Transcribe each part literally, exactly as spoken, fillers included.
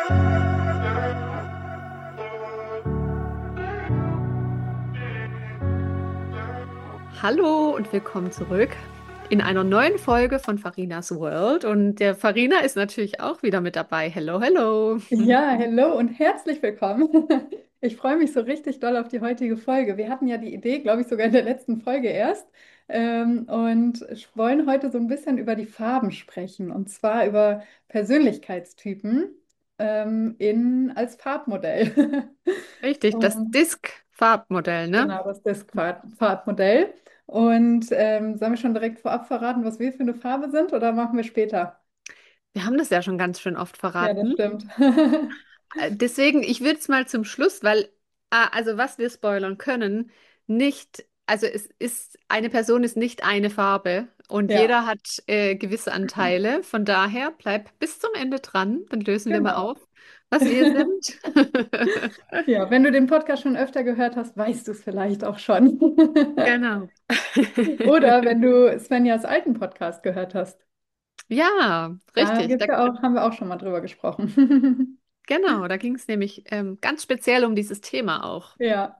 Hallo und willkommen zurück in einer neuen Folge von Farinas World. Und der Farina ist natürlich auch wieder mit dabei. Hello, hello. Ja, hallo und herzlich willkommen. Ich freue mich so richtig doll auf die heutige Folge. Wir hatten ja die Idee, glaube ich, sogar in der letzten Folge erst, ähm, und wollen heute so ein bisschen über die Farben sprechen, und zwar über Persönlichkeitstypen ähm, in, als Farbmodell. Richtig, das Und Disk-Farbmodell, ne? genau, das Disk-Farbmodell. Und ähm, sollen wir schon direkt vorab verraten, was wir für eine Farbe sind, oder machen wir später? Wir haben das ja schon ganz schön oft Ja, das verraten. stimmt. Äh, Deswegen, ich würde es mal zum Schluss, weil, ah, also was wir spoilern können, nicht, also es ist, eine Person ist nicht eine Farbe und Ja, jeder hat äh, gewisse Anteile. Von daher bleib bis zum Ende dran, dann lösen wir mal genau. auf, was wir sind. Ja, wenn du den Podcast schon öfter gehört hast, weißt du es vielleicht auch schon. Genau. Oder wenn du Svenjas alten Podcast gehört hast. Ja, Da richtig. Da, gibt's ja auch, haben wir auch schon mal drüber gesprochen. genau, da ging es nämlich ähm, ganz speziell um dieses Thema auch. Ja.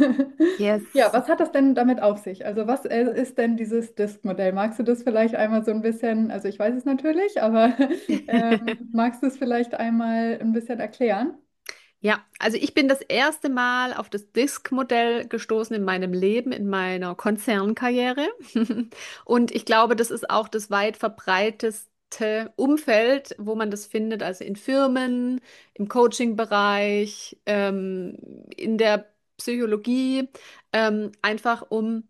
Ja, Yes. was hat das denn damit auf sich? Also was äh, ist denn dieses Disk-Modell? Magst du das vielleicht einmal so ein bisschen, also ich weiß es natürlich, aber ähm, magst du es vielleicht einmal ein bisschen erklären? Ja, also ich bin das erste Mal auf das Disk-Modell gestoßen in meinem Leben, in meiner Konzernkarriere. Und ich glaube, das ist auch das weit verbreiteste Umfeld, wo man das findet, also in Firmen, im Coaching-Bereich, ähm, in der Psychologie, ähm, einfach um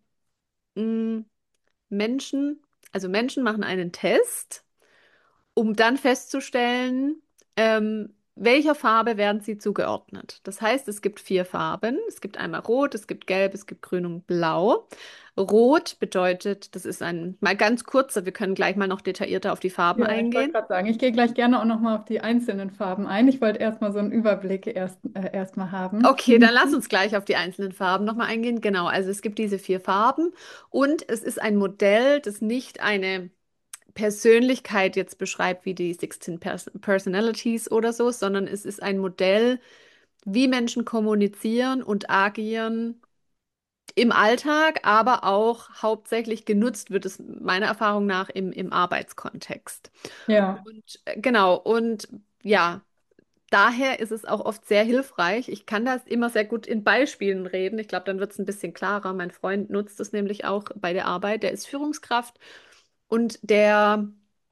mh, Menschen, also Menschen machen einen Test, um dann festzustellen, ähm, welcher Farbe werden sie zugeordnet. Das heißt, es gibt vier Farben. Es gibt einmal Rot, es gibt Gelb, es gibt Grün und Blau. Rot bedeutet, das ist ein, mal ganz kurzer, wir können gleich mal noch detaillierter auf die Farben Ja, ich wollte eingehen. gerade sagen, ich gehe gleich gerne auch nochmal auf die einzelnen Farben ein. Ich wollte erstmal so einen Überblick erst, äh, erstmal haben. Okay, dann lass uns gleich auf die einzelnen Farben nochmal eingehen. Genau, also es gibt diese vier Farben und es ist ein Modell, das nicht eine Persönlichkeit jetzt beschreibt, wie die sechzehn Pers Personalities oder so, sondern es ist ein Modell, wie Menschen kommunizieren und agieren im Alltag, aber auch hauptsächlich genutzt wird es meiner Erfahrung nach im, im Arbeitskontext. Ja, Und äh, genau, und ja, daher ist es auch oft sehr hilfreich. Ich kann das immer sehr gut in Beispielen reden. Ich glaube, dann wird es ein bisschen klarer. Mein Freund nutzt es nämlich auch bei der Arbeit. Der ist Führungskraft und der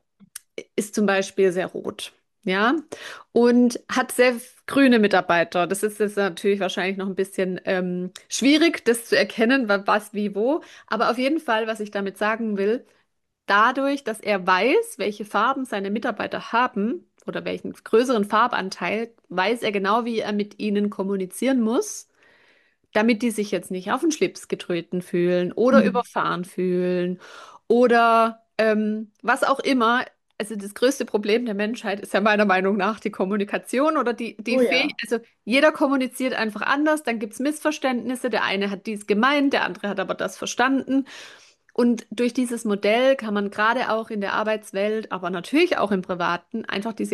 ist zum Beispiel sehr rot. Ja, und hat sehr grüne Mitarbeiter. Das ist jetzt natürlich wahrscheinlich noch ein bisschen ähm, schwierig, das zu erkennen, wa- was, wie, wo. Aber auf jeden Fall, was ich damit sagen will, dadurch, dass er weiß, welche Farben seine Mitarbeiter haben oder welchen größeren Farbanteil, weiß er genau, wie er mit ihnen kommunizieren muss, damit die sich jetzt nicht auf den Schlips getreten fühlen oder hm. überfahren fühlen oder ähm, was auch immer. Also das größte Problem der Menschheit ist ja meiner Meinung nach die Kommunikation oder die, die Oh Fähigkeit. ja, Also jeder kommuniziert einfach anders, dann gibt es Missverständnisse. Der eine hat dies gemeint, der andere hat aber das verstanden. Und durch dieses Modell kann man gerade auch in der Arbeitswelt, aber natürlich auch im Privaten, einfach diese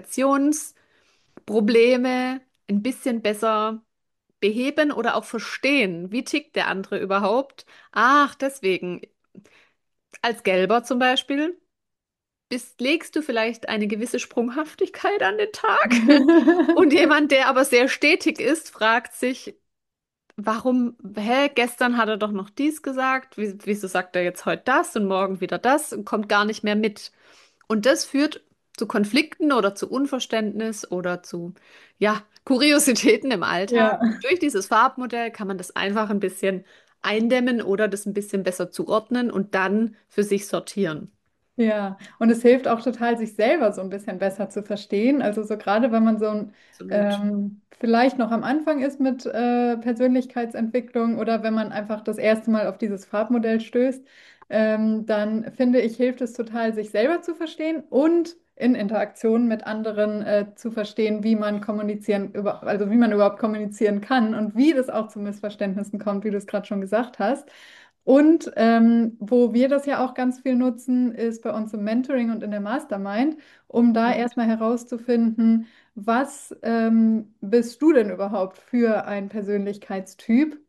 Kommunikationsprobleme ein bisschen besser beheben oder auch verstehen. Wie tickt der andere überhaupt? Ach, deswegen, als Gelber zum Beispiel, bist, legst du vielleicht eine gewisse Sprunghaftigkeit an den Tag. Und jemand, der aber sehr stetig ist, fragt sich, warum, hä, gestern hat er doch noch dies gesagt, Wie, wieso sagt er jetzt heute das und morgen wieder das und kommt gar nicht mehr mit. Und das führt zu Konflikten oder zu Unverständnis oder zu, ja, Kuriositäten im Alltag. ja. Und durch dieses Farbmodell kann man das einfach ein bisschen eindämmen oder das ein bisschen besser zuordnen und dann für sich sortieren. Ja, und es hilft auch total, sich selber so ein bisschen besser zu verstehen. Also so gerade, wenn man so ein, Absolut. ähm, vielleicht noch am Anfang ist mit äh, Persönlichkeitsentwicklung, oder wenn man einfach das erste Mal auf dieses Farbmodell stößt, ähm, dann finde ich, hilft es total, sich selber zu verstehen und in Interaktion mit anderen äh, zu verstehen, wie man kommunizieren, über, also wie man überhaupt kommunizieren kann und wie das auch zu Missverständnissen kommt, wie du es gerade schon gesagt hast. Und ähm, wo wir das ja auch ganz viel nutzen, ist bei uns im Mentoring und in der Mastermind, um da Mhm. erstmal herauszufinden, was ähm, bist du denn überhaupt für ein Persönlichkeitstyp?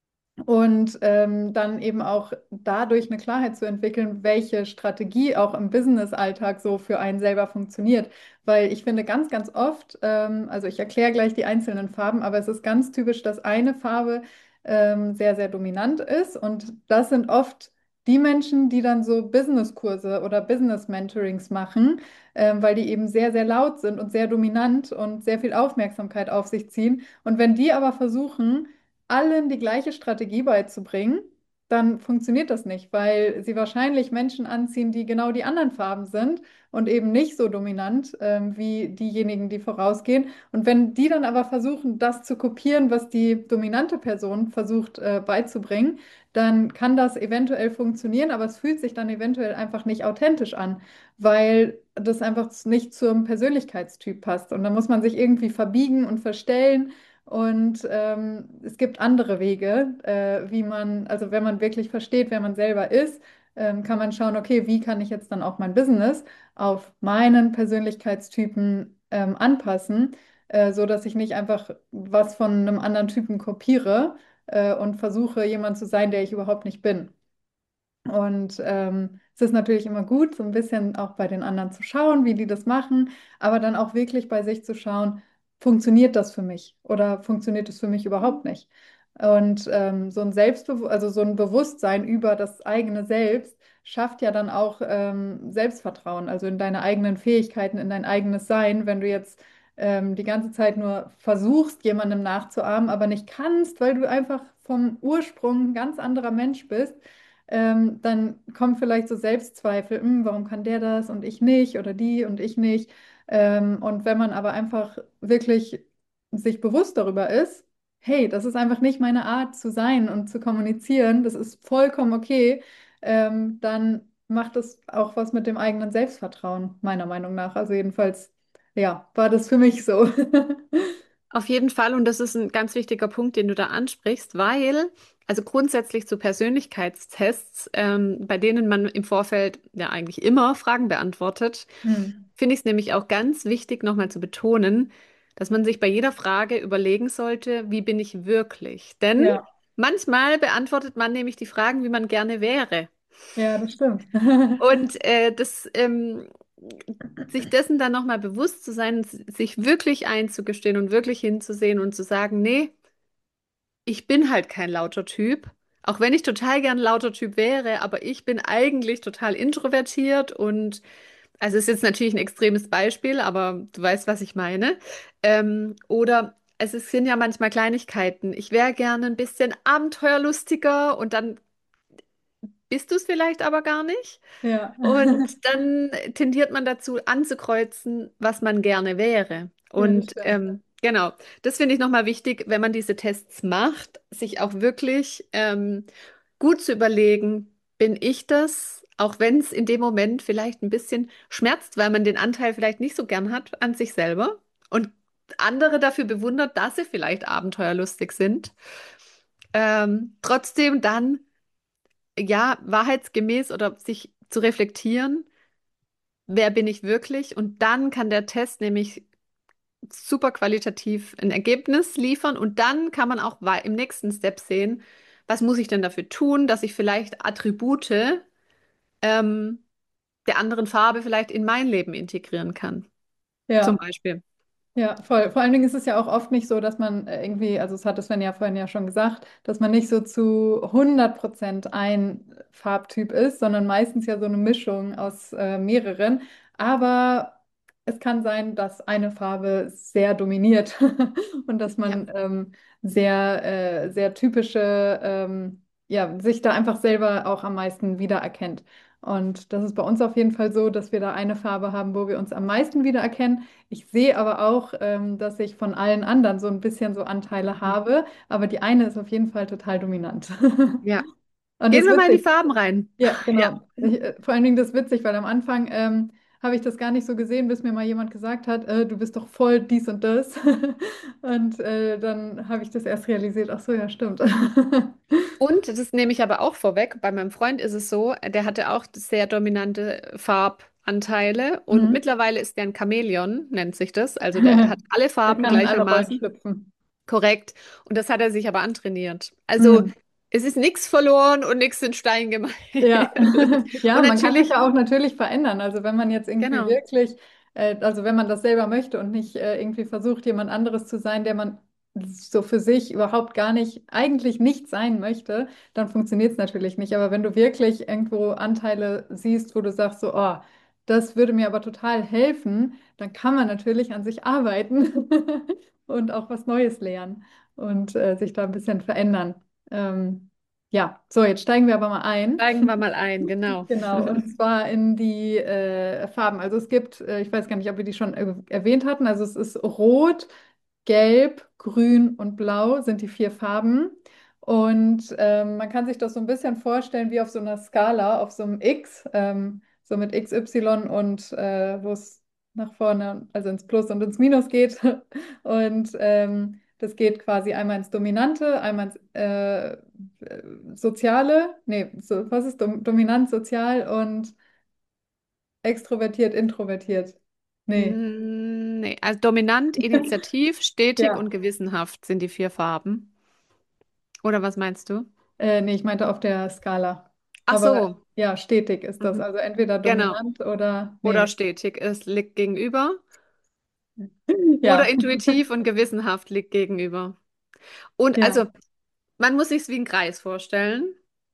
Und ähm, dann eben auch dadurch eine Klarheit zu entwickeln, welche Strategie auch im Business-Alltag so für einen selber funktioniert. Weil ich finde ganz, ganz oft, ähm, also ich erkläre gleich die einzelnen Farben, aber es ist ganz typisch, dass eine Farbe ähm, sehr, sehr dominant ist. Und das sind oft die Menschen, die dann so Business-Kurse oder Business-Mentorings machen, ähm, weil die eben sehr, sehr laut sind und sehr dominant und sehr viel Aufmerksamkeit auf sich ziehen. Und wenn die aber versuchen, allen die gleiche Strategie beizubringen, dann funktioniert das nicht, weil sie wahrscheinlich Menschen anziehen, die genau die anderen Farben sind und eben nicht so dominant ähm, wie diejenigen, die vorausgehen. Und wenn die dann aber versuchen, das zu kopieren, was die dominante Person versucht äh, beizubringen, dann kann das eventuell funktionieren, aber es fühlt sich dann eventuell einfach nicht authentisch an, weil das einfach nicht zum Persönlichkeitstyp passt. Und dann muss man sich irgendwie verbiegen und verstellen. Und ähm, es gibt andere Wege, äh, wie man, also wenn man wirklich versteht, wer man selber ist, ähm, kann man schauen, okay, wie kann ich jetzt dann auch mein Business auf meinen Persönlichkeitstypen ähm, anpassen, äh, so dass ich nicht einfach was von einem anderen Typen kopiere äh, und versuche, jemand zu sein, der ich überhaupt nicht bin. Und ähm, es ist natürlich immer gut, so ein bisschen auch bei den anderen zu schauen, wie die das machen, aber dann auch wirklich bei sich zu schauen, funktioniert das für mich oder funktioniert es für mich überhaupt nicht? Und ähm, so ein Selbstbewu also so ein Bewusstsein über das eigene Selbst schafft ja dann auch ähm, Selbstvertrauen, also in deine eigenen Fähigkeiten, in dein eigenes Sein. Wenn du jetzt ähm, die ganze Zeit nur versuchst, jemandem nachzuahmen, aber nicht kannst, weil du einfach vom Ursprung ein ganz anderer Mensch bist, ähm, dann kommen vielleicht so Selbstzweifel, "Hm, warum kann der das und ich nicht oder die und ich nicht?" Ähm, und wenn man aber einfach wirklich sich bewusst darüber ist, hey, das ist einfach nicht meine Art zu sein und zu kommunizieren, das ist vollkommen okay, ähm, dann macht es auch was mit dem eigenen Selbstvertrauen, meiner Meinung nach. Also jedenfalls, ja, war das für mich so. Auf jeden Fall, und das ist ein ganz wichtiger Punkt, den du da ansprichst, weil, also grundsätzlich zu Persönlichkeitstests, ähm, bei denen man im Vorfeld ja eigentlich immer Fragen beantwortet, Hm. finde ich es nämlich auch ganz wichtig, nochmal zu betonen, dass man sich bei jeder Frage überlegen sollte, wie bin ich wirklich? Denn Ja, manchmal beantwortet man nämlich die Fragen, wie man gerne wäre. ja, das stimmt. Und äh, das, ähm, sich dessen dann nochmal bewusst zu sein, s- sich wirklich einzugestehen und wirklich hinzusehen und zu sagen, nee, ich bin halt kein lauter Typ. Auch wenn ich total gern ein lauter Typ wäre, aber ich bin eigentlich total introvertiert und also ist jetzt natürlich ein extremes Beispiel, aber du weißt, was ich meine. Ähm, oder es ist, sind ja manchmal Kleinigkeiten. Ich wäre gerne ein bisschen abenteuerlustiger und dann bist du es vielleicht aber gar nicht. Ja, Und dann tendiert man dazu, anzukreuzen, was man gerne wäre. ja, das Und stimmt. ähm, genau, das finde ich nochmal wichtig, wenn man diese Tests macht, sich auch wirklich ähm, gut zu überlegen, bin ich das, auch wenn es in dem Moment vielleicht ein bisschen schmerzt, weil man den Anteil vielleicht nicht so gern hat an sich selber und andere dafür bewundert, dass sie vielleicht abenteuerlustig sind. Ähm, trotzdem dann, ja, wahrheitsgemäß oder sich zu reflektieren, wer bin ich wirklich? Und dann kann der Test nämlich super qualitativ ein Ergebnis liefern und dann kann man auch wei- im nächsten Step sehen, was muss ich denn dafür tun, dass ich vielleicht Attribute ähm, der anderen Farbe vielleicht in mein Leben integrieren kann, zum Ja. Beispiel. Ja, voll. Vor allen Dingen ist es ja auch oft nicht so, dass man äh, irgendwie, also es hat Sven ja vorhin ja schon gesagt, dass man nicht so zu hundert Prozent ein Farbtyp ist, sondern meistens ja so eine Mischung aus äh, mehreren. Aber es kann sein, dass eine Farbe sehr dominiert und dass Ja. man ähm, sehr, äh, sehr typische, ähm, ja, sich da einfach selber auch am meisten wiedererkennt. Und das ist bei uns auf jeden Fall so, dass wir da eine Farbe haben, wo wir uns am meisten wiedererkennen. Ich sehe aber auch, ähm, dass ich von allen anderen so ein bisschen so Anteile Mhm. habe, aber die eine ist auf jeden Fall total dominant. Ja. Und das Gehen ist wir mal in die witzig. Farben rein. Ja, Ja. genau. Ich, äh, vor allen Dingen das ist witzig, weil am Anfang ähm, habe ich das gar nicht so gesehen, bis mir mal jemand gesagt hat, äh, du bist doch voll dies und das. Und äh, dann habe ich das erst realisiert, ach so, ja, stimmt. Und das nehme ich aber auch vorweg. Bei meinem Freund ist es so, der hatte auch sehr dominante Farbanteile und Mhm. mittlerweile ist der ein Chamäleon, nennt sich das. Also der hat alle Der Farben kann in alle Rollen gleichermaßen schlüpfen. korrekt. Und das hat er sich aber antrainiert. Also Mhm. es ist nichts verloren und nichts in Stein gemeißelt. Ja, ja, Und man kann sich natürlich, ja auch natürlich verändern. Also wenn man jetzt irgendwie genau. wirklich, äh, also wenn man das selber möchte und nicht äh, irgendwie versucht, jemand anderes zu sein, der man so für sich überhaupt gar nicht, eigentlich nicht sein möchte, dann funktioniert es natürlich nicht. Aber wenn du wirklich irgendwo Anteile siehst, wo du sagst so, oh, das würde mir aber total helfen, dann kann man natürlich an sich arbeiten und auch was Neues lernen und äh, sich da ein bisschen verändern. Ähm, ja, so, jetzt steigen wir aber mal ein. Steigen wir mal ein, genau. Genau, und zwar in die äh, Farben. Also es gibt, äh, ich weiß gar nicht, ob wir die schon äh, erwähnt hatten, also es ist Rot, Gelb, Grün und Blau sind die vier Farben. Und ähm, man kann sich das so ein bisschen vorstellen wie auf so einer Skala, auf so einem X, ähm, so mit X Y und äh, wo es nach vorne, also ins Plus und ins Minus geht. Und ähm, das geht quasi einmal ins Dominante, einmal ins äh, Soziale, nee, so, was ist dom dominant, sozial und extrovertiert, introvertiert? Nee, Mm, nee, also dominant, initiativ, stetig ja. und gewissenhaft sind die vier Farben. Oder was meinst du? Äh, nee, ich meinte auf der Skala. Ach Aber so, ja, stetig ist das. mhm. Also entweder Genau. dominant oder, Oder nee, stetig, es liegt gegenüber. Oder ja, intuitiv und gewissenhaft liegt gegenüber. Und ja, also, man muss sich es wie ein Kreis vorstellen.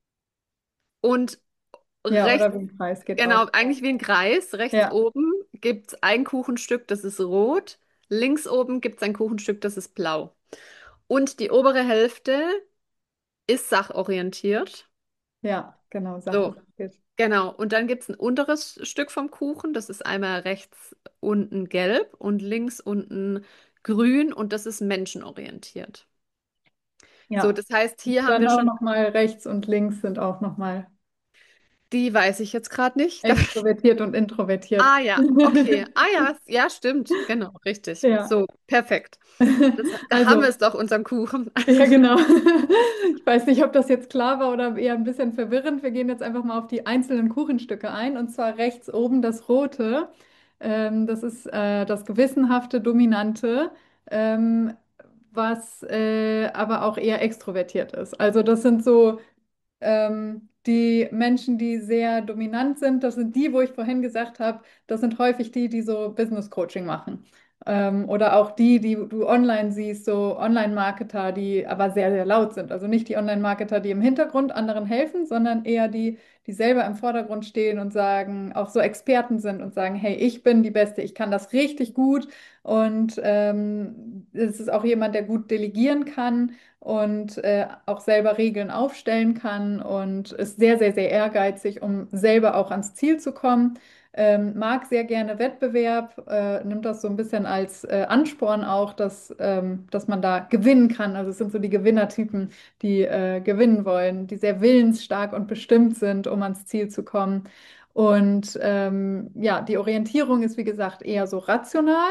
Und ja, rechts, oder wie ein Preis geht genau, auch. eigentlich wie ein Kreis. Rechts Ja, oben gibt es ein Kuchenstück, das ist rot. Links oben gibt es ein Kuchenstück, das ist blau. Und die obere Hälfte ist sachorientiert. ja, genau, So, sachorientiert. genau. Und dann gibt es ein unteres Stück vom Kuchen. Das ist einmal rechts unten gelb und links unten grün. Und das ist menschenorientiert. So, Ja. das heißt, Und hier haben dann wir auch schon, nochmal rechts und links sind auch nochmal die weiß ich jetzt gerade nicht. Da extrovertiert und introvertiert. Ah ja, okay. Ah ja, ja, stimmt. Genau, richtig. Ja. So, perfekt. Das, da haben wir Also, es doch, unseren Kuchen. ja, genau. Ich weiß nicht, ob das jetzt klar war oder eher ein bisschen verwirrend. Wir gehen jetzt einfach mal auf die einzelnen Kuchenstücke ein. Und zwar rechts oben das Rote. Ähm, das ist äh, das gewissenhafte, dominante, ähm, was äh, aber auch eher extrovertiert ist. Also das sind so ähm, die Menschen, die sehr dominant sind, das sind die, wo ich vorhin gesagt habe, das sind häufig die, die so Business Coaching machen. Ähm, oder auch die, die du online siehst, so Online-Marketer, die aber sehr, sehr laut sind. Also nicht die Online-Marketer, die im Hintergrund anderen helfen, sondern eher die, die selber im Vordergrund stehen und sagen, auch so Experten sind und sagen, hey, ich bin die Beste, ich kann das richtig gut. Und ähm, es ist auch jemand, der gut delegieren kann und äh, auch selber Regeln aufstellen kann und ist sehr, sehr, sehr ehrgeizig, um selber auch ans Ziel zu kommen. Ähm, mag sehr gerne Wettbewerb, äh, nimmt das so ein bisschen als äh, Ansporn auch, dass, ähm, dass man da gewinnen kann. Also es sind so die Gewinnertypen, die äh, gewinnen wollen, die sehr willensstark und bestimmt sind, um ans Ziel zu kommen. Und ähm, ja, die Orientierung ist, wie gesagt, eher so rational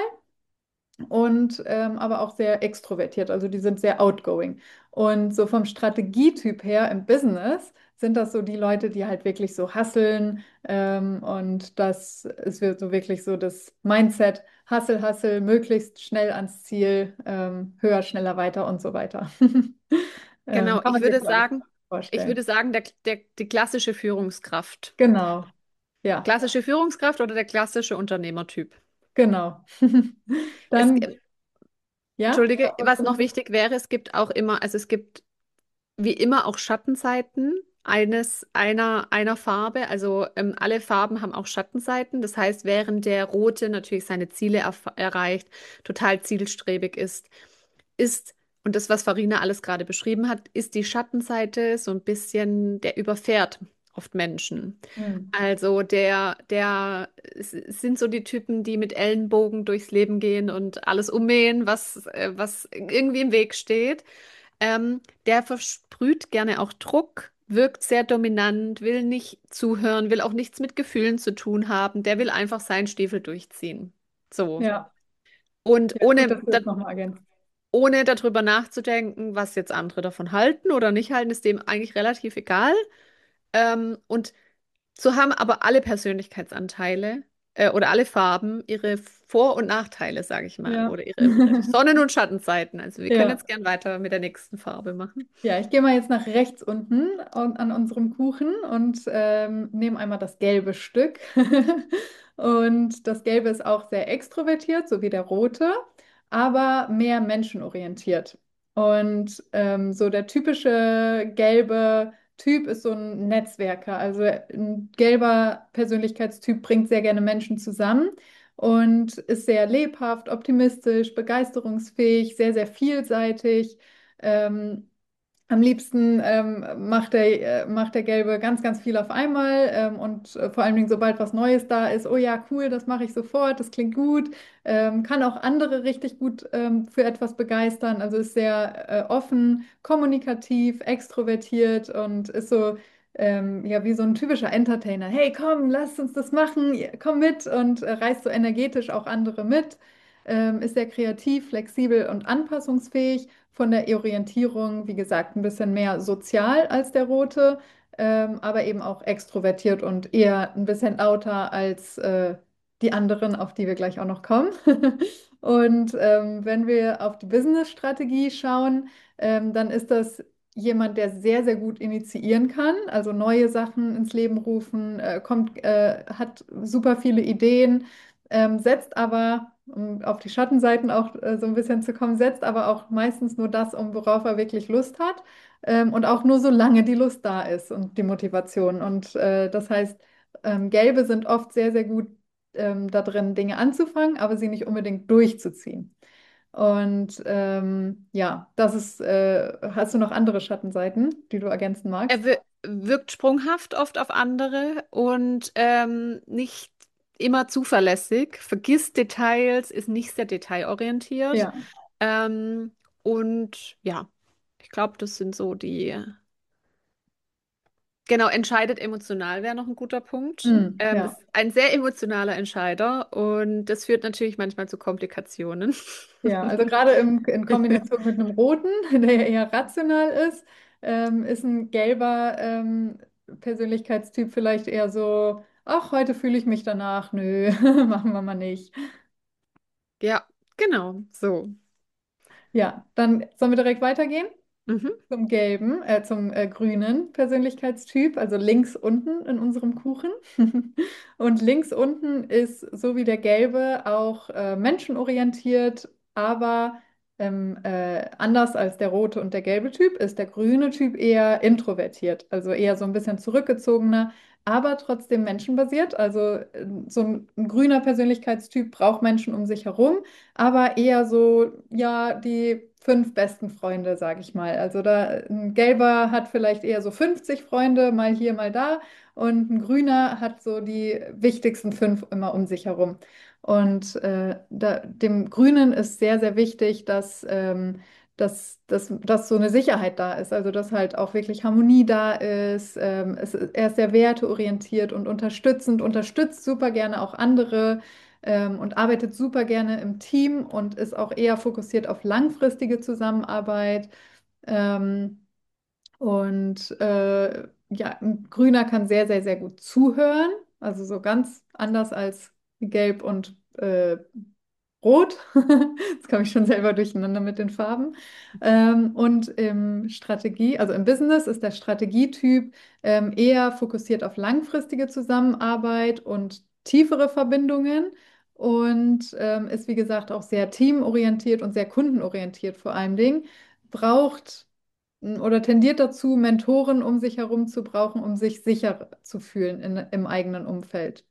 und ähm, aber auch sehr extrovertiert. Also die sind sehr outgoing. Und so vom Strategietyp her im Business sind das so die Leute, die halt wirklich so hustlen. Ähm, und das ist wir- so wirklich so das Mindset, Hustle, Hustle, möglichst schnell ans Ziel, ähm, höher, schneller, weiter und so weiter. Ähm, Genau, kann ich man sich, würde glaube ich, sagen, ich vorstellen. würde sagen, der, der, die klassische Führungskraft. Genau, ja, Klassische Führungskraft oder der klassische Unternehmertyp. genau. Es, Dann, ja, Entschuldige, was noch wichtig wäre, es gibt auch immer, also es gibt wie immer auch Schattenseiten eines einer einer Farbe. Also ähm, alle Farben haben auch Schattenseiten. Das heißt, während der Rote natürlich seine Ziele erf- erreicht, total zielstrebig ist, ist und das, was Farina alles gerade beschrieben hat, ist die Schattenseite so ein bisschen, der überfährt oft Menschen. hm, Also der, der es es sind so die Typen, die mit Ellenbogen durchs Leben gehen und alles ummähen, was, äh, was irgendwie im Weg steht. Ähm, der versprüht gerne auch Druck, wirkt sehr dominant, will nicht zuhören, will auch nichts mit Gefühlen zu tun haben. Der will einfach seinen Stiefel durchziehen. So. Ja, Und ja, gut, ohne, dass du da, das nochmal ergänzt. ohne darüber nachzudenken, was jetzt andere davon halten oder nicht halten, ist dem eigentlich relativ egal. Ähm, und so haben aber alle Persönlichkeitsanteile äh, oder alle Farben ihre Vor- und Nachteile, sage ich mal, Ja. oder ihre Sonnen- und Schattenseiten. Also wir können Ja. jetzt gern weiter mit der nächsten Farbe machen. Ja, ich gehe mal jetzt nach rechts unten an, an unserem Kuchen und ähm, nehme einmal das gelbe Stück. Und das Gelbe ist auch sehr extrovertiert, so wie der rote, aber mehr menschenorientiert. Und ähm, so der typische gelbe Typ ist so ein Netzwerker. Also ein gelber Persönlichkeitstyp bringt sehr gerne Menschen zusammen und ist sehr lebhaft, optimistisch, begeisterungsfähig, sehr, sehr vielseitig. Ähm, Am liebsten ähm, macht der, äh, macht der Gelbe ganz, ganz viel auf einmal ähm, und äh, vor allen Dingen, sobald was Neues da ist, oh ja, cool, das mache ich sofort, das klingt gut, ähm, kann auch andere richtig gut ähm, für etwas begeistern, also ist sehr äh, offen, kommunikativ, extrovertiert und ist so, ähm, ja, wie so ein typischer Entertainer. Hey, komm, lass uns das machen, komm mit und äh, reißt so energetisch auch andere mit, ähm, ist sehr kreativ, flexibel und anpassungsfähig von der Orientierung, wie gesagt, ein bisschen mehr sozial als der rote, ähm, aber eben auch extrovertiert und eher ein bisschen lauter als äh, die anderen, auf die wir gleich auch noch kommen. Und ähm, wenn wir auf die Business-Strategie schauen, ähm, dann ist das jemand, der sehr, sehr gut initiieren kann, also neue Sachen ins Leben rufen, äh, kommt, äh, hat super viele Ideen, ähm, setzt aber, um auf die Schattenseiten auch äh, so ein bisschen zu kommen, setzt aber auch meistens nur das um, worauf er wirklich Lust hat, ähm, und auch nur solange die Lust da ist und die Motivation. Und äh, das heißt, ähm, Gelbe sind oft sehr, sehr gut ähm, da drin, Dinge anzufangen, aber sie nicht unbedingt durchzuziehen. Und ähm, ja, das ist, äh, hast du noch andere Schattenseiten, die du ergänzen Er magst? wir wirkt sprunghaft oft auf andere und ähm, nicht immer zuverlässig, vergisst Details, ist nicht sehr detailorientiert. Ja, Ähm, und ja, ich glaube, das sind so die. Genau, entscheidet emotional wäre noch ein guter Punkt. mm, Ähm, ja. ist ein sehr emotionaler Entscheider und das führt natürlich manchmal zu Komplikationen. Ja, also gerade im, in Kombination mit einem roten, der eher rational ist, ähm, ist ein gelber ähm, Persönlichkeitstyp vielleicht eher so, ach, heute fühle ich mich danach, nö, machen wir mal nicht. Ja, genau, so. Ja, dann sollen wir direkt weitergehen Mhm. zum gelben, äh, zum äh, grünen Persönlichkeitstyp, also links unten in unserem Kuchen. Und links unten ist so wie der gelbe auch äh, menschenorientiert, aber ähm, äh, anders als der rote und der gelbe Typ ist der grüne Typ eher introvertiert, also eher so ein bisschen zurückgezogener, aber trotzdem menschenbasiert. Also äh, so ein, ein grüner Persönlichkeitstyp braucht Menschen um sich herum, aber eher so, ja, die fünf besten Freunde, sage ich mal. Also da ein Gelber hat vielleicht eher so fünfzig Freunde, mal hier, mal da, und ein Grüner hat so die wichtigsten fünf immer um sich herum. Und äh, da, dem Grünen ist sehr, sehr wichtig, dass, ähm, dass, dass, dass so eine Sicherheit da ist. Also dass halt auch wirklich Harmonie da ist. Ähm, es, er ist sehr werteorientiert und unterstützend, unterstützt super gerne auch andere ähm, und arbeitet super gerne im Team und ist auch eher fokussiert auf langfristige Zusammenarbeit. Ähm, und äh, ja, ein Grüner kann sehr, sehr, sehr gut zuhören. Also so ganz anders als Gelb und äh, Rot. Jetzt komme ich schon selber durcheinander mit den Farben. Ähm, und im Strategie, also im Business ist der Strategietyp ähm, eher fokussiert auf langfristige Zusammenarbeit und tiefere Verbindungen und ähm, ist, wie gesagt, auch sehr teamorientiert und sehr kundenorientiert vor allen Dingen. Braucht m, oder tendiert dazu, Mentoren um sich herum zu brauchen, um sich sicher zu fühlen in, im eigenen Umfeld,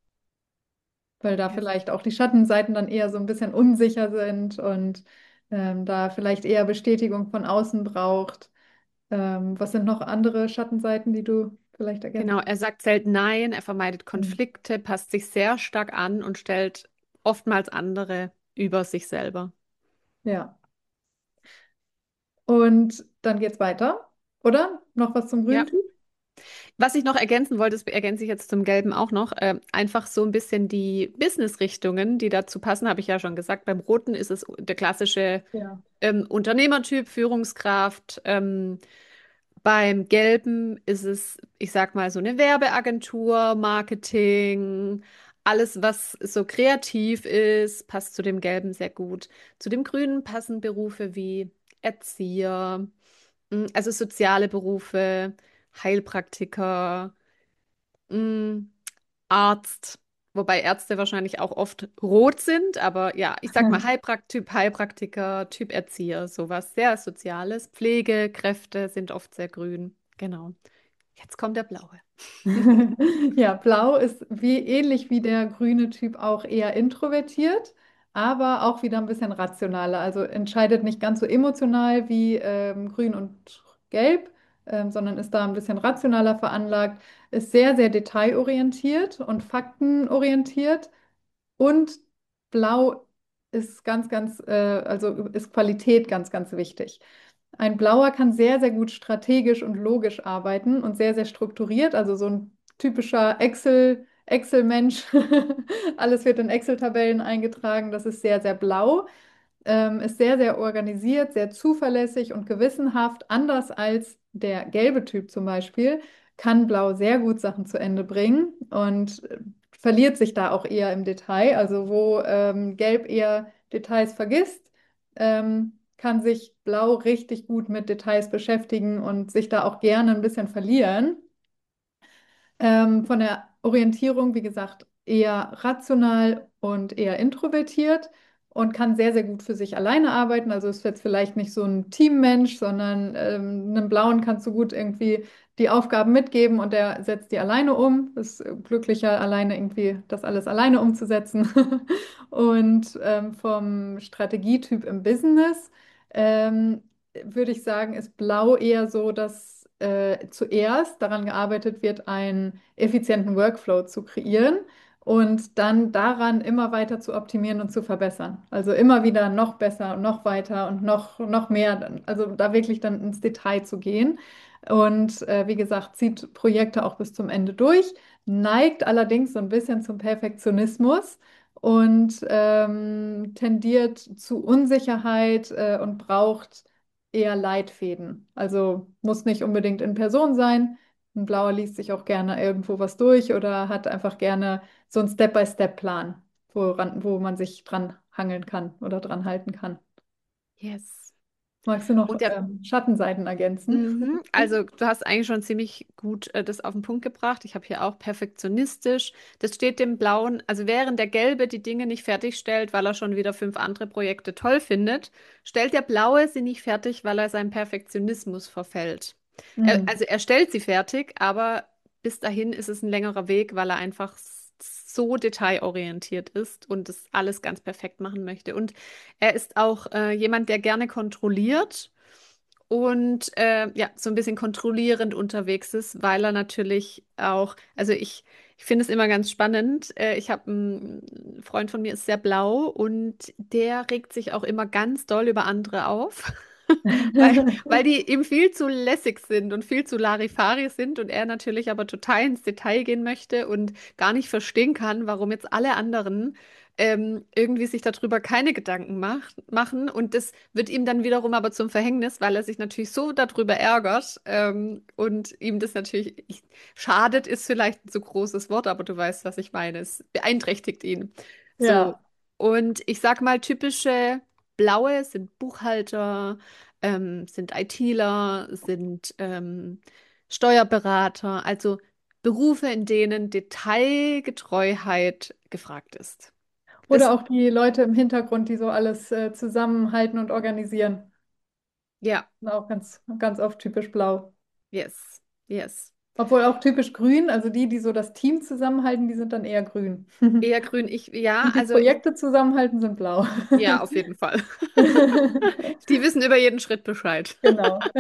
weil da Ja. vielleicht auch die Schattenseiten dann eher so ein bisschen unsicher sind und ähm, da vielleicht eher Bestätigung von außen braucht. Ähm, was sind noch andere Schattenseiten, die du vielleicht Genau, ergänzt? er sagt selten Nein, er vermeidet Hm. Konflikte, passt sich sehr stark an und stellt oftmals andere über sich selber. Ja, und dann geht's weiter, oder? Noch was zum grünen Ja, Typ? Was ich noch ergänzen wollte, das ergänze ich jetzt zum Gelben auch noch, äh, einfach so ein bisschen die Business-Richtungen, die dazu passen, habe ich ja schon gesagt. Beim Roten ist es der klassische Ja. ähm, Unternehmertyp, Führungskraft. Ähm, beim Gelben ist es, ich sag mal, so eine Werbeagentur, Marketing, alles, was so kreativ ist, passt zu dem Gelben sehr gut. Zu dem Grünen passen Berufe wie Erzieher, mh, also soziale Berufe, Heilpraktiker, mh, Arzt. Wobei Ärzte wahrscheinlich auch oft rot sind, aber ja, ich sag mal Heilprakt Typ Heilpraktiker, Typ Erzieher, sowas sehr Soziales. Pflegekräfte sind oft sehr grün. Genau. Jetzt kommt der blaue. Ja, Blau ist wie ähnlich wie der grüne Typ auch eher introvertiert, aber auch wieder ein bisschen rationaler. Also entscheidet nicht ganz so emotional wie ähm, Grün und Gelb, ähm, sondern ist da ein bisschen rationaler veranlagt, ist sehr, sehr detailorientiert und faktenorientiert. Und Blau ist ganz, ganz, äh, also ist Qualität ganz, ganz wichtig. Ein Blauer kann sehr, sehr gut strategisch und logisch arbeiten und sehr, sehr strukturiert. Also so ein typischer Excel, Excel-Mensch. Alles wird in Excel-Tabellen eingetragen. Das ist sehr, sehr blau. Ähm, ist sehr, sehr organisiert, sehr zuverlässig und gewissenhaft. Anders als der gelbe Typ zum Beispiel, kann Blau sehr gut Sachen zu Ende bringen und äh, verliert sich da auch eher im Detail. Also wo ähm, Gelb eher Details vergisst, ähm, kann sich Blau richtig gut mit Details beschäftigen und sich da auch gerne ein bisschen verlieren. Ähm, von der Orientierung, wie gesagt, eher rational und eher introvertiert und kann sehr, sehr gut für sich alleine arbeiten. Also ist jetzt vielleicht nicht so ein Teammensch, sondern ähm, einem Blauen kannst du gut irgendwie die Aufgaben mitgeben und der setzt die alleine um. Ist glücklicher, alleine irgendwie das alles alleine umzusetzen. Und ähm, vom Strategietyp im Business ähm, würde ich sagen, ist Blau eher so, dass äh, zuerst daran gearbeitet wird, einen effizienten Workflow zu kreieren und dann daran immer weiter zu optimieren und zu verbessern. Also immer wieder noch besser und noch weiter und noch, noch mehr. Also da wirklich dann ins Detail zu gehen. Und äh, wie gesagt, zieht Projekte auch bis zum Ende durch, neigt allerdings so ein bisschen zum Perfektionismus und ähm, tendiert zu Unsicherheit äh, und braucht eher Leitfäden. Also muss nicht unbedingt in Person sein. Ein Blauer liest sich auch gerne irgendwo was durch oder hat einfach gerne so einen Step-by-Step-Plan, woran, wo man sich dran hangeln kann oder dran halten kann. Yes. Magst du noch Und der ähm, Schattenseiten ergänzen? Mhm. Also du hast eigentlich schon ziemlich gut äh, das auf den Punkt gebracht. Ich habe hier auch perfektionistisch. Das steht dem Blauen, also während der Gelbe die Dinge nicht fertigstellt, weil er schon wieder fünf andere Projekte toll findet, stellt der Blaue sie nicht fertig, weil er seinem Perfektionismus verfällt. Er, Hm. also er stellt sie fertig, aber bis dahin ist es ein längerer Weg, weil er einfach s- so detailorientiert ist und das alles ganz perfekt machen möchte. Und er ist auch äh, jemand, der gerne kontrolliert und äh, ja, so ein bisschen kontrollierend unterwegs ist, weil er natürlich auch, also ich, ich finde es immer ganz spannend. Äh, ich habe einen Freund von mir, ist sehr blau und der regt sich auch immer ganz doll über andere auf. Weil, weil die ihm viel zu lässig sind und viel zu Larifari sind und er natürlich aber total ins Detail gehen möchte und gar nicht verstehen kann, warum jetzt alle anderen ähm, irgendwie sich darüber keine Gedanken macht, machen. Und das wird ihm dann wiederum aber zum Verhängnis, weil er sich natürlich so darüber ärgert ähm, und ihm das natürlich ich, schadet, ist vielleicht ein zu großes Wort, aber du weißt, was ich meine. Es beeinträchtigt ihn. So. Ja. Und ich sag mal, typische Blaue sind Buchhalter, ähm, sind ITler, sind ähm, Steuerberater, also Berufe, in denen Detailgetreuheit gefragt ist. Oder Das, auch die Leute im Hintergrund, die so alles äh, zusammenhalten und organisieren. ja, Sind auch ganz, ganz oft typisch blau. yes, yes. Obwohl auch typisch grün, also die, die so das Team zusammenhalten, die sind dann eher grün. Eher grün, ich, ja, Die, die also ich, Projekte zusammenhalten, sind blau. ja, auf jeden Fall. Die wissen über jeden Schritt Bescheid. Genau.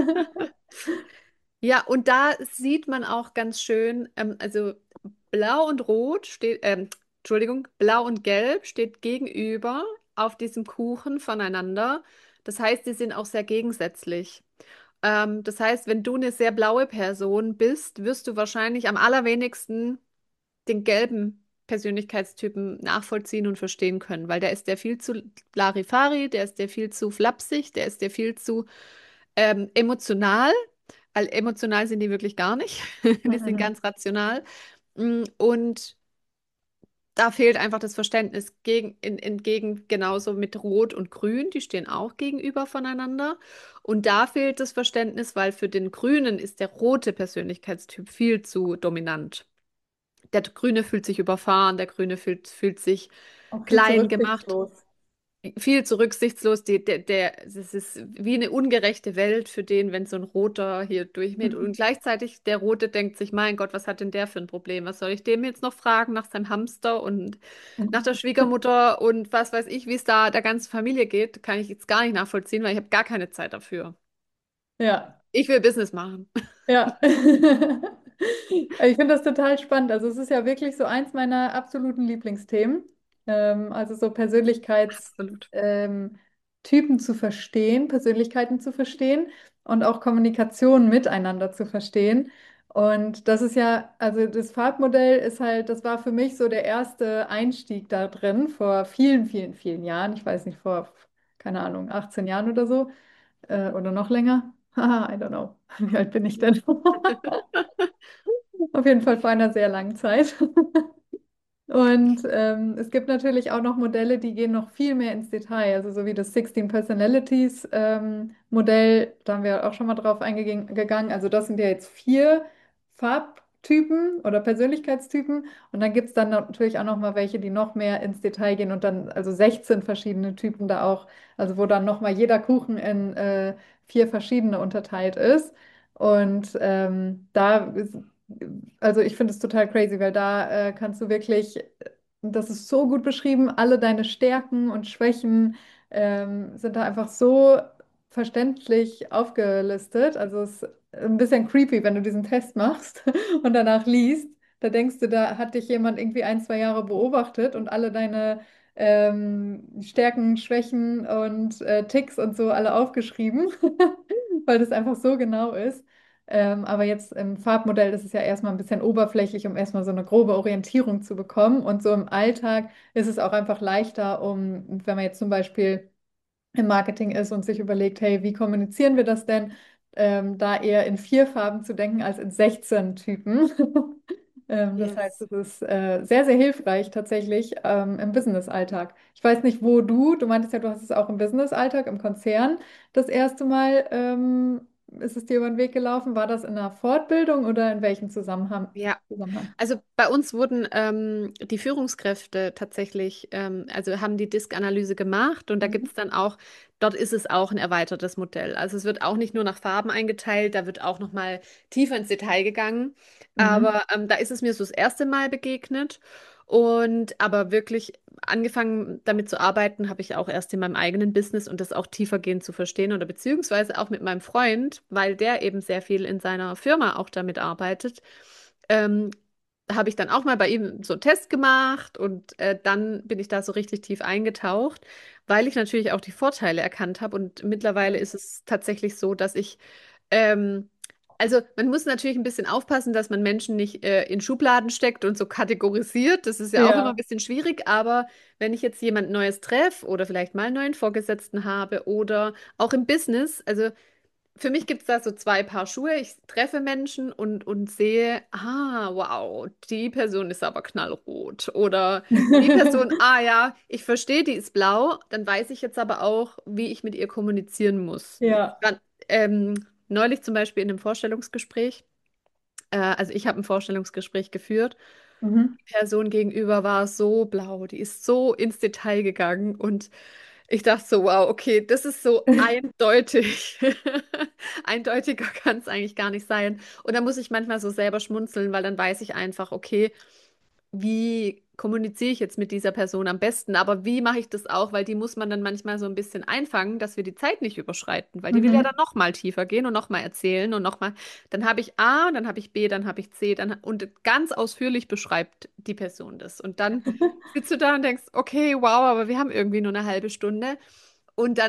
Ja, und da sieht man auch ganz schön, ähm, also Blau und Rot steht, ähm, Entschuldigung, Blau und Gelb steht gegenüber auf diesem Kuchen voneinander. Das heißt, die sind auch sehr gegensätzlich. Ähm, das heißt, wenn du eine sehr blaue Person bist, wirst du wahrscheinlich am allerwenigsten den gelben Persönlichkeitstypen nachvollziehen und verstehen können, weil der ist der viel zu Larifari, der ist der viel zu flapsig, der ist der viel zu ähm, emotional, weil emotional sind die wirklich gar nicht. Die sind Mhm. ganz rational. Mm, Und da fehlt einfach das Verständnis gegen, in, entgegen genauso mit Rot und Grün, die stehen auch gegenüber voneinander. Und da fehlt das Verständnis, weil für den Grünen ist der rote Persönlichkeitstyp viel zu dominant. Der Grüne fühlt sich überfahren, der Grüne fühlt, fühlt sich Auch viel zu klein gemacht, rücksichtslos. viel zu rücksichtslos. Die, der, der, es ist wie eine ungerechte Welt für den, wenn so ein Roter hier durchmäht. Und gleichzeitig der Rote denkt sich, mein Gott, was hat denn der für ein Problem? Was soll ich dem jetzt noch fragen nach seinem Hamster und nach der Schwiegermutter und was weiß ich, wie es da der ganzen Familie geht, kann ich jetzt gar nicht nachvollziehen, weil ich habe gar keine Zeit dafür. Ja. Ich will Business machen. Ja. Ich finde das total spannend. Also es ist ja wirklich so eins meiner absoluten Lieblingsthemen. Ähm, also so Persönlichkeitstypen Absolut. ähm, Typen zu verstehen, Persönlichkeiten zu verstehen und auch Kommunikation miteinander zu verstehen. Und das ist ja, also das Farbmodell ist halt, das war für mich so der erste Einstieg da drin vor vielen, vielen, vielen Jahren. Ich weiß nicht, vor, keine Ahnung, achtzehn Jahren oder so, äh, oder noch länger. Haha, I don't know. Wie alt bin ich denn? Auf jeden Fall vor einer sehr langen Zeit. Und ähm, es gibt natürlich auch noch Modelle, die gehen noch viel mehr ins Detail. Also so wie das sechzehn Personalities ähm, Modell, da haben wir auch schon mal drauf eingegangen. Also das sind ja jetzt vier Farbtypen oder Persönlichkeitstypen. Und dann gibt es dann natürlich auch noch mal welche, die noch mehr ins Detail gehen und dann also sechzehn verschiedene Typen da auch, also wo dann noch mal jeder Kuchen in äh, vier verschiedene unterteilt ist. Und ähm, da ist also ich finde es total crazy, weil da äh, kannst du wirklich, das ist so gut beschrieben, alle deine Stärken und Schwächen ähm, sind da einfach so verständlich aufgelistet. Also es ist ein bisschen creepy, wenn du diesen Test machst und danach liest. Da denkst du, da hat dich jemand irgendwie ein, zwei Jahre beobachtet und alle deine ähm, Stärken, Schwächen und äh, Ticks und so alle aufgeschrieben, weil das einfach so genau ist. Ähm, aber jetzt im Farbmodell ist es ja erstmal ein bisschen oberflächlich, um erstmal so eine grobe Orientierung zu bekommen. Und so im Alltag ist es auch einfach leichter, um, wenn man jetzt zum Beispiel im Marketing ist und sich überlegt, hey, wie kommunizieren wir das denn? Ähm, da eher in vier Farben zu denken als in sechzehn Typen. Ähm, das heißt, Yes. es ist äh, sehr, sehr hilfreich tatsächlich ähm, im Business-Alltag. Ich weiß nicht, wo du, du meintest ja, du hast es auch im Business-Alltag, im Konzern das erste Mal, ähm, ist es dir über den Weg gelaufen? War das in einer Fortbildung oder in welchem Zusammenhang? Ja, Zusammenhang? also bei uns wurden ähm, die Führungskräfte tatsächlich, ähm, also haben die Disk-Analyse gemacht und da gibt Mhm. es dann auch, dort ist es auch ein erweitertes Modell. Also es wird auch nicht nur nach Farben eingeteilt, da wird auch nochmal tiefer ins Detail gegangen. Mhm. Aber ähm, da ist es mir so das erste Mal begegnet. Und aber wirklich angefangen damit zu arbeiten, habe ich auch erst in meinem eigenen Business und das auch tiefergehend zu verstehen oder beziehungsweise auch mit meinem Freund, weil der eben sehr viel in seiner Firma auch damit arbeitet. Ähm, habe ich dann auch mal bei ihm so einen Test gemacht und äh, dann bin ich da so richtig tief eingetaucht, weil ich natürlich auch die Vorteile erkannt habe. Und mittlerweile ist es tatsächlich so, dass ich, ähm, also man muss natürlich ein bisschen aufpassen, dass man Menschen nicht äh, in Schubladen steckt und so kategorisiert. Das ist ja auch immer ein Ja. bisschen schwierig, aber wenn ich jetzt jemand Neues treffe oder vielleicht mal einen neuen Vorgesetzten habe oder auch im Business, also für mich gibt es da so zwei Paar Schuhe. Ich treffe Menschen und, und sehe, ah, wow, die Person ist aber knallrot. Oder die Person, ah ja, ich verstehe, die ist blau. Dann weiß ich jetzt aber auch, wie ich mit ihr kommunizieren muss. Ich Ja. war, ähm, neulich zum Beispiel in einem Vorstellungsgespräch. Äh, also ich habe ein Vorstellungsgespräch geführt. Mhm. Die Person gegenüber war so blau, die ist so ins Detail gegangen und ich dachte so, wow, okay, das ist so eindeutig. Eindeutiger kann es eigentlich gar nicht sein. Und da muss ich manchmal so selber schmunzeln, weil dann weiß ich einfach, okay, wie kommuniziere ich jetzt mit dieser Person am besten? Aber wie mache ich das auch? Weil die muss man dann manchmal so ein bisschen einfangen, dass wir die Zeit nicht überschreiten, weil die will ja dann Mhm. noch mal tiefer gehen und noch mal erzählen und noch mal. Dann habe ich A, dann habe ich B, dann habe ich C, dann und ganz ausführlich beschreibt die Person das. Und dann sitzt du da und denkst, okay, wow, aber wir haben irgendwie nur eine halbe Stunde. Und dann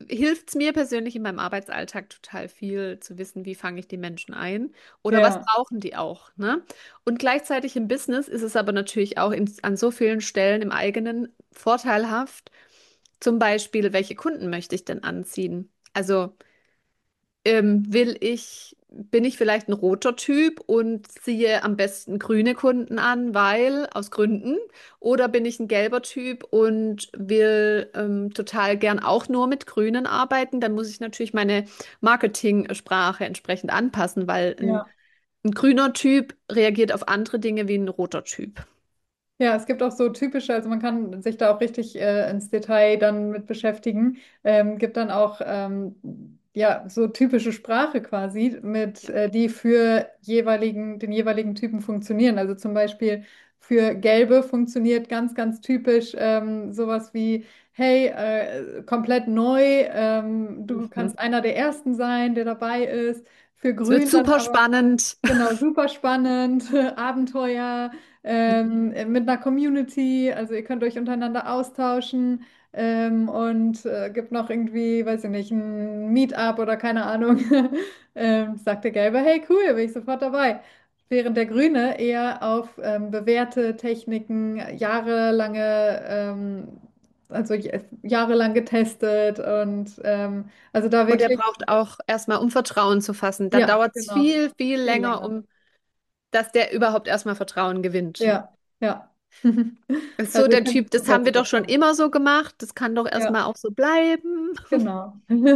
hilft es mir persönlich in meinem Arbeitsalltag total viel zu wissen, wie fange ich die Menschen ein oder was Ja, brauchen die auch, ne? Und gleichzeitig im Business ist es aber natürlich auch in, an so vielen Stellen im eigenen vorteilhaft. Zum Beispiel, welche Kunden möchte ich denn anziehen? Also ähm, will ich, bin ich vielleicht ein roter Typ und ziehe am besten grüne Kunden an, weil aus Gründen, oder bin ich ein gelber Typ und will ähm, total gern auch nur mit Grünen arbeiten, dann muss ich natürlich meine Marketing-Sprache entsprechend anpassen, weil ein, ja. ein grüner Typ reagiert auf andere Dinge wie ein roter Typ. Ja, es gibt auch so typische, also man kann sich da auch richtig äh, ins Detail dann mit beschäftigen. Ähm, gibt dann auch ähm, ja so typische Sprache quasi, mit Ja. äh, die für jeweiligen, den jeweiligen Typen funktionieren. Also zum Beispiel für Gelbe funktioniert ganz, ganz typisch ähm, sowas wie, hey, äh, komplett neu, ähm, du Mhm. kannst einer der Ersten sein, der dabei ist. Für Es wird Grün dann super aber spannend. genau, super spannend, Abenteuer, ähm, mit einer Community, also ihr könnt euch untereinander austauschen ähm, und äh, gibt noch irgendwie, weiß ich nicht, ein Meetup oder keine Ahnung. ähm, sagt der Gelbe, hey cool, bin ich sofort dabei. Während der Grüne eher auf ähm, bewährte Techniken, jahrelange, ähm, also j- jahrelang getestet und ähm, also da Und er wirklich, braucht auch erstmal, um Vertrauen zu fassen. Da ja, dauert es genau, viel, viel viel länger, länger. um dass der überhaupt erstmal Vertrauen gewinnt. Ja, ja. Ist so Also ich der finde Typ, es das super, haben wir super doch schon spannend. immer so gemacht, das kann doch Ja, erstmal auch so bleiben. genau.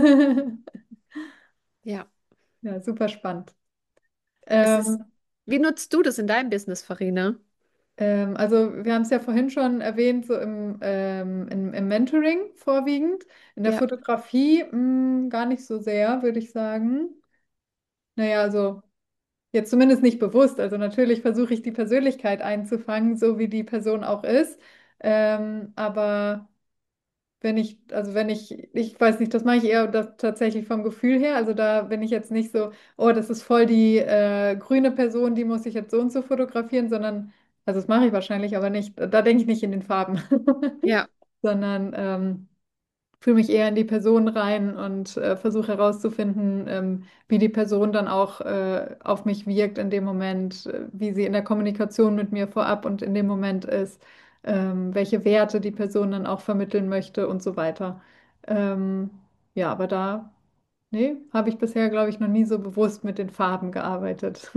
Ja, Ja, super spannend. es ist, Ähm, wie nutzt du das in deinem Business, Farina? ähm, also wir haben es ja vorhin schon erwähnt, so im, ähm, im, im Mentoring vorwiegend. In der Ja, Fotografie mh, gar nicht so sehr, würde ich sagen. Naja, also jetzt zumindest nicht bewusst. Also natürlich versuche ich die Persönlichkeit einzufangen, so wie die Person auch ist. Ähm, aber wenn ich, also wenn ich, ich weiß nicht, das mache ich eher das tatsächlich vom Gefühl her. Also da bin ich jetzt nicht so, oh, das ist voll die äh, grüne Person, die muss ich jetzt so und so fotografieren, sondern, also das mache ich wahrscheinlich, aber nicht, da denke ich nicht in den Farben, ja, sondern ähm, fühle mich eher in die Person rein und äh, versuche herauszufinden, ähm, wie die Person dann auch äh, auf mich wirkt in dem Moment, äh, wie sie in der Kommunikation mit mir vorab und in dem Moment ist, ähm, welche Werte die Person dann auch vermitteln möchte und so weiter. Ähm, ja, aber da, nee, habe ich bisher, glaube ich, noch nie so bewusst mit den Farben gearbeitet.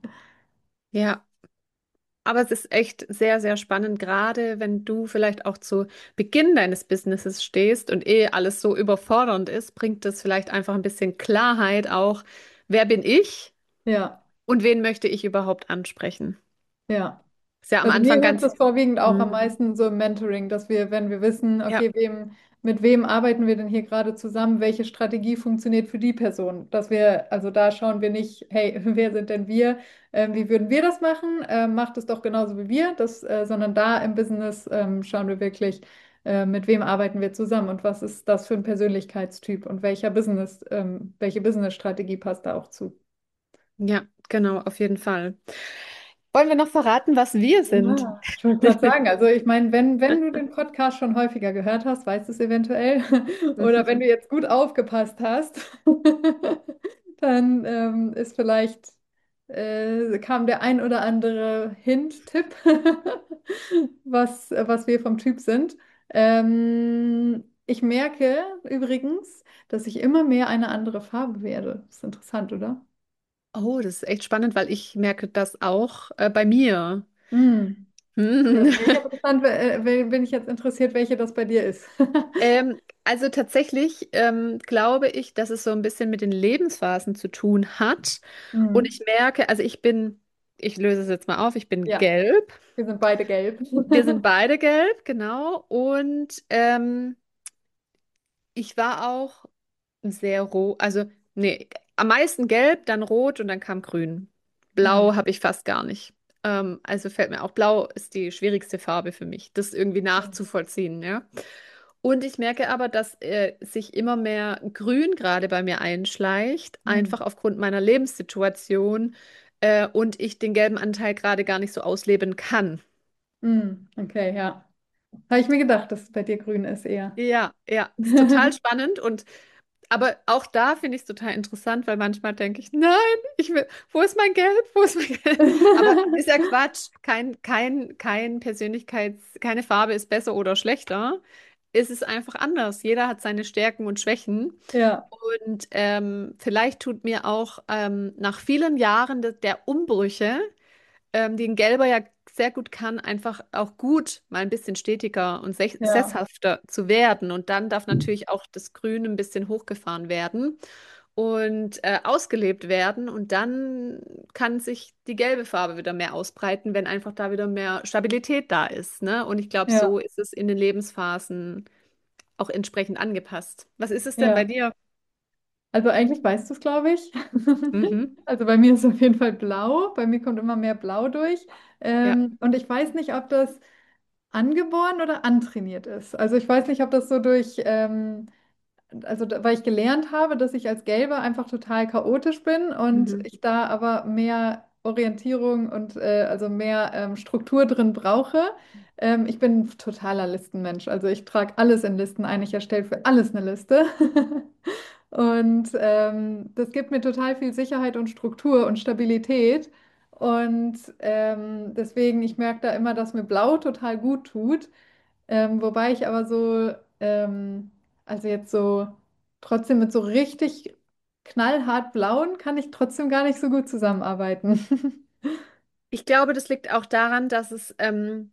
ja. Aber es ist echt sehr, sehr spannend, gerade wenn du vielleicht auch zu Beginn deines Businesses stehst und eh alles so überfordernd ist, bringt es vielleicht einfach ein bisschen Klarheit auch, wer bin ich Ja, und wen möchte ich überhaupt ansprechen? ja. Ist ja am Also mir Anfang hilft ganz, das vorwiegend auch am mm, meisten so im Mentoring, dass wir, wenn wir wissen, ja, okay, wem, mit wem arbeiten wir denn hier gerade zusammen, welche Strategie funktioniert für die Person, dass wir, also da schauen wir nicht, hey, wer sind denn wir, ähm, wie würden wir das machen, ähm, macht es doch genauso wie wir, das, äh, sondern da im Business ähm, schauen wir wirklich, äh, mit wem arbeiten wir zusammen und was ist das für ein Persönlichkeitstyp und welcher Business, ähm, welche Business-Strategie passt da auch zu. ja, genau, auf jeden Fall. Wollen wir noch verraten, was wir sind? Ja, ich wollte gerade sagen, also ich meine, wenn, wenn du den Podcast schon häufiger gehört hast, weißt du es eventuell, oder wenn du jetzt gut aufgepasst hast, dann ähm, ist vielleicht, äh, kam der ein oder andere Hint-Tipp, was, was wir vom Typ sind. Ähm, ich merke übrigens, dass ich immer mehr eine andere Farbe werde. Das ist interessant, oder? Oh, das ist echt spannend, weil ich merke das auch äh, bei mir. Hm. Ja, Hm. mega interessant, äh, äh, bin ich jetzt interessiert, welche das bei dir ist. Ähm, also tatsächlich ähm, glaube ich, dass es so ein bisschen mit den Lebensphasen zu tun hat. Und Mhm. ich merke, also ich bin, ich löse es jetzt mal auf, ich bin Ja, gelb. wir sind beide gelb. Wir sind beide gelb, genau. Und ähm, ich war auch sehr rot, also nee, am meisten gelb, dann rot und dann kam grün. Blau Mhm. habe ich fast gar nicht. Ähm, also fällt mir auch, blau ist die schwierigste Farbe für mich, das irgendwie nachzuvollziehen, ja. Und ich merke aber, dass äh, sich immer mehr Grün gerade bei mir einschleicht, Mhm. einfach aufgrund meiner Lebenssituation äh, und ich den gelben Anteil gerade gar nicht so ausleben kann. Mhm. Okay, ja. Habe ich mir gedacht, dass es bei dir grün ist eher. Ja, ja, ist total spannend und aber auch da finde ich es total interessant, weil manchmal denke ich, nein, ich will, wo ist mein Gelb? Wo ist mein Gelb? Aber ist ja Quatsch. Kein, kein, kein Persönlichkeits, keine Farbe ist besser oder schlechter. Es ist einfach anders. Jeder hat seine Stärken und Schwächen. Ja, Und ähm, vielleicht tut mir auch ähm, nach vielen Jahren de der Umbrüche, ähm, die ein Gelber ja sehr gut kann, einfach auch gut mal ein bisschen stetiger und sech- ja, sesshafter zu werden. Und dann darf natürlich auch das Grün ein bisschen hochgefahren werden und äh, ausgelebt werden. Und dann kann sich die gelbe Farbe wieder mehr ausbreiten, wenn einfach da wieder mehr Stabilität da ist, ne? Und ich glaube, so ja, ist es in den Lebensphasen auch entsprechend angepasst. Was ist es denn bei ja. dir? Also eigentlich weißt du es, glaube ich. Mhm. Also bei mir ist es auf jeden Fall blau. Bei mir kommt immer mehr Blau durch. Ja. Ähm, und ich weiß nicht, ob das angeboren oder antrainiert ist. Also ich weiß nicht, ob das so durch, ähm, also da, weil ich gelernt habe, dass ich als Gelbe einfach total chaotisch bin und Mhm. ich da aber mehr Orientierung und äh, also mehr ähm, Struktur drin brauche. Ähm, ich bin ein totaler Listenmensch. Also ich trage alles in Listen ein. Ich erstelle für alles eine Liste. Und ähm, das gibt mir total viel Sicherheit und Struktur und Stabilität. Und ähm, deswegen, ich merke da immer, dass mir Blau total gut tut. Ähm, wobei ich aber so, ähm, also jetzt so trotzdem mit so richtig knallhart Blauen kann ich trotzdem gar nicht so gut zusammenarbeiten. Ich glaube, das liegt auch daran, dass es, ähm,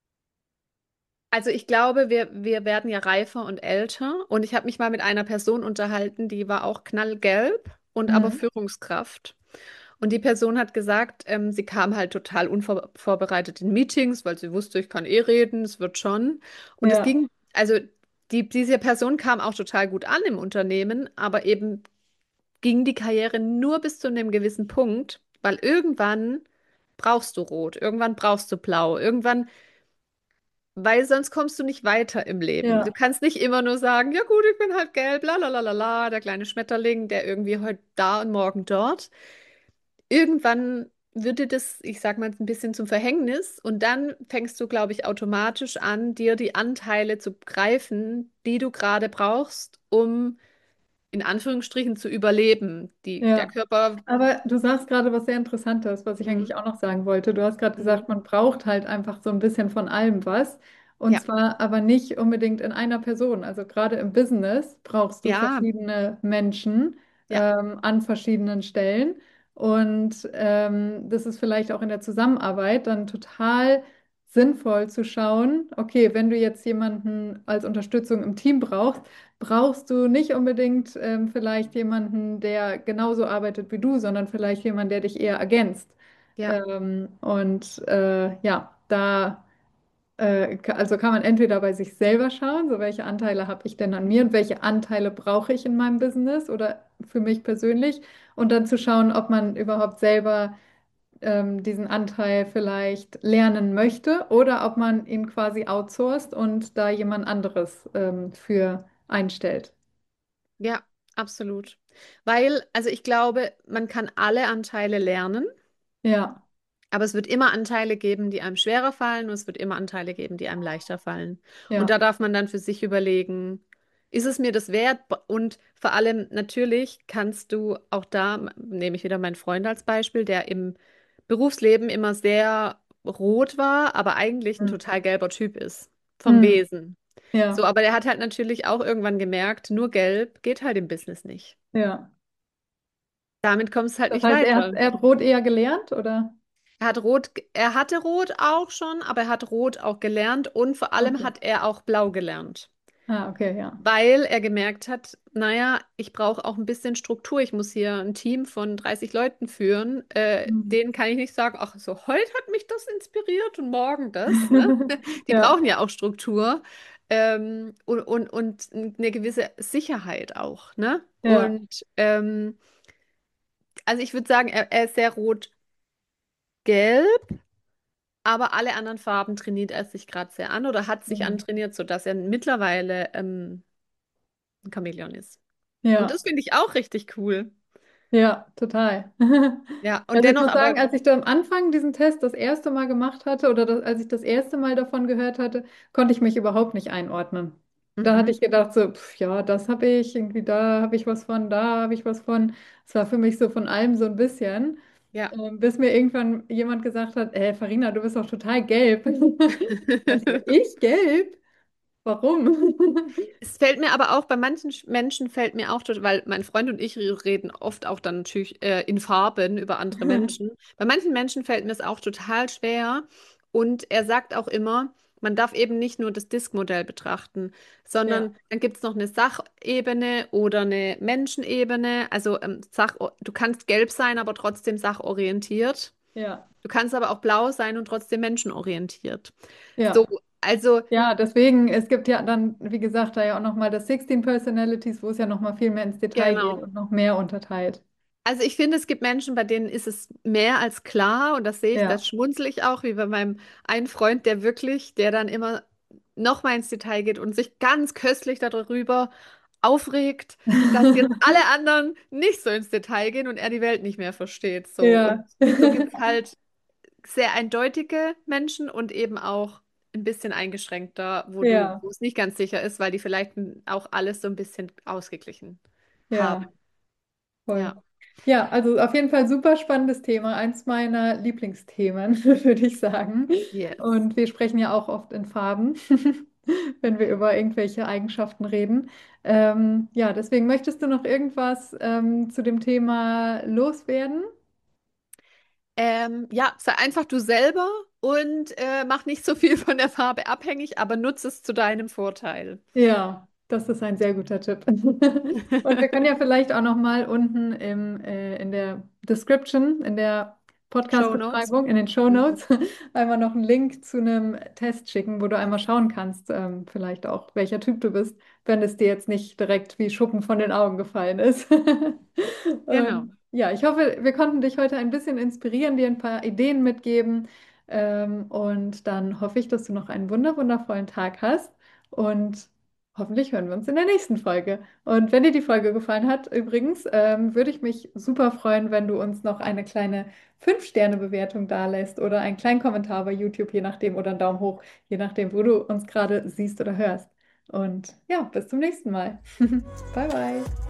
also ich glaube, wir, wir werden ja reifer und älter. Und ich habe mich mal mit einer Person unterhalten, die war auch knallgelb und aber Mhm. Führungskraft. Und die Person hat gesagt, ähm, sie kam halt total unvorbereitet in Meetings, weil sie wusste, ich kann eh reden, es wird schon. Und es Ja, ging, also die, diese Person kam auch total gut an im Unternehmen, aber eben ging die Karriere nur bis zu einem gewissen Punkt, weil irgendwann brauchst du Rot, irgendwann brauchst du Blau, irgendwann, weil sonst kommst du nicht weiter im Leben. Du ja, kannst nicht immer nur sagen, ja gut, ich bin halt gelb, la la la la la, der kleine Schmetterling, der irgendwie heute da und morgen dort. Irgendwann wird dir das, ich sag mal, ein bisschen zum Verhängnis und dann fängst du, glaube ich, automatisch an, dir die Anteile zu greifen, die du gerade brauchst, um in Anführungsstrichen zu überleben. Die, der ja. Körper. Aber du sagst gerade was sehr Interessantes, was ich Mhm. eigentlich auch noch sagen wollte. Du hast gerade Mhm. gesagt, man braucht halt einfach so ein bisschen von allem was. Und Ja, zwar aber nicht unbedingt in einer Person. Also gerade im Business brauchst du ja, verschiedene Menschen ja, ähm, an verschiedenen Stellen. Und ähm, das ist vielleicht auch in der Zusammenarbeit dann total sinnvoll zu schauen, okay, wenn du jetzt jemanden als Unterstützung im Team brauchst, brauchst du nicht unbedingt ähm, vielleicht jemanden, der genauso arbeitet wie du, sondern vielleicht jemanden, der dich eher ergänzt. ja, Ähm, und äh, ja, da äh, ka- also kann man entweder bei sich selber schauen, so welche Anteile habe ich denn an mir und welche Anteile brauche ich in meinem Business oder für mich persönlich und dann zu schauen, ob man überhaupt selber ähm, diesen Anteil vielleicht lernen möchte oder ob man ihn quasi outsourced und da jemand anderes ähm, für einstellt. ja, absolut. Weil, also ich glaube, man kann alle Anteile lernen. Ja, Aber es wird immer Anteile geben, die einem schwerer fallen und es wird immer Anteile geben, die einem leichter fallen. Und ja. da darf man dann für sich überlegen, ist es mir das wert? Und vor allem natürlich kannst du auch da, nehme ich wieder meinen Freund als Beispiel, der im Berufsleben immer sehr rot war, aber eigentlich ein Hm. total gelber Typ ist, vom Hm. Wesen. So, Ja, aber der hat halt natürlich auch irgendwann gemerkt, nur gelb geht halt im Business nicht. ja. Damit kommst du halt Das nicht heißt, er hat, weiter. er hat Rot eher gelernt, oder? Er hat Rot, er hatte Rot auch schon, aber er hat Rot auch gelernt und vor allem Okay. hat er auch Blau gelernt, Ah, okay, ja. weil er gemerkt hat, naja, ich brauche auch ein bisschen Struktur. Ich muss hier ein Team von dreißig Leuten führen. Äh, Hm. denen kann ich nicht sagen, ach, so heute hat mich das inspiriert und morgen das, ne? Die Ja, brauchen ja auch Struktur ähm, und, und, und eine gewisse Sicherheit auch, ne? ja, Und ähm, also ich würde sagen, er, er ist sehr rot-gelb. Aber alle anderen Farben trainiert er sich gerade sehr an oder hat sich ja, antrainiert, sodass er mittlerweile ähm, ein Chamäleon ist. Und das ja. finde ich auch richtig cool. Ja, total. Ja, und Also ich dennoch muss sagen, aber, als ich da am Anfang diesen Test das erste Mal gemacht hatte oder das, als ich das erste Mal davon gehört hatte, konnte ich mich überhaupt nicht einordnen. Da hatte mhm, ich gedacht, so, pf, ja, das habe ich, irgendwie da habe ich was von, da habe ich was von. Es war für mich so von allem so ein bisschen, ja. ähm, bis mir irgendwann jemand gesagt hat, ey, Farina, du bist doch total gelb. Also ich gelb? Warum? Es fällt mir aber auch, bei manchen Sch- Menschen fällt mir auch, tot- weil mein Freund und ich reden oft auch dann natürlich äh, in Farben über andere Menschen. Bei manchen Menschen fällt mir es auch total schwer. Und er sagt auch immer, man darf eben nicht nur das Disk-Modell betrachten, Ja, sondern dann gibt es noch eine Sachebene oder eine Menschenebene. Also ähm, Sach du kannst gelb sein, aber trotzdem sachorientiert. ja, Du kannst aber auch blau sein und trotzdem menschenorientiert. So, ja. also Ja, deswegen, es gibt ja dann, wie gesagt, da ja auch nochmal das sechzehn Personalities, wo es ja nochmal viel mehr ins Detail geht genau. und noch mehr unterteilt. Also ich finde, es gibt Menschen, bei denen ist es mehr als klar und das sehe ich, das Ja. schmunzle ich auch, wie bei meinem einen Freund, der wirklich, der dann immer noch mal ins Detail geht und sich ganz köstlich darüber aufregt, dass jetzt alle anderen nicht so ins Detail gehen und er die Welt nicht mehr versteht. So. Und Ja. so gibt es halt sehr eindeutige Menschen und eben auch ein bisschen eingeschränkter, wo du, Ja, wo es nicht ganz sicher ist, weil die vielleicht auch alles so ein bisschen ausgeglichen haben. ja, Ja. voll. Ja, also auf jeden Fall super spannendes Thema, eins meiner Lieblingsthemen, würde ich sagen. Yes. Und wir sprechen ja auch oft in Farben, wenn wir über irgendwelche Eigenschaften reden. Ähm, ja, deswegen möchtest du noch irgendwas ähm, zu dem Thema loswerden? Ähm, ja, sei einfach du selber und äh, mach nicht so viel von der Farbe abhängig, aber nutze es zu deinem Vorteil. Ja, das ist ein sehr guter Tipp. Und wir können ja vielleicht auch noch mal unten im, äh, in der Description, in der Show Notes. Podcast-Beschreibung, in den Show Mhm. Notes, einmal noch einen Link zu einem Test schicken, wo du einmal schauen kannst, ähm, vielleicht auch, welcher Typ du bist, wenn es dir jetzt nicht direkt wie Schuppen von den Augen gefallen ist. Genau. Und ja, ich hoffe, wir konnten dich heute ein bisschen inspirieren, dir ein paar Ideen mitgeben. Ähm, und dann hoffe ich, dass du noch einen wunder wundervollen Tag hast. Und hoffentlich hören wir uns in der nächsten Folge. Und wenn dir die Folge gefallen hat, übrigens, ähm, würde ich mich super freuen, wenn du uns noch eine kleine fünf sterne bewertung dalässt oder einen kleinen Kommentar bei YouTube, je nachdem, oder einen Daumen hoch, je nachdem, wo du uns gerade siehst oder hörst. Und ja, bis zum nächsten Mal. Bye, bye.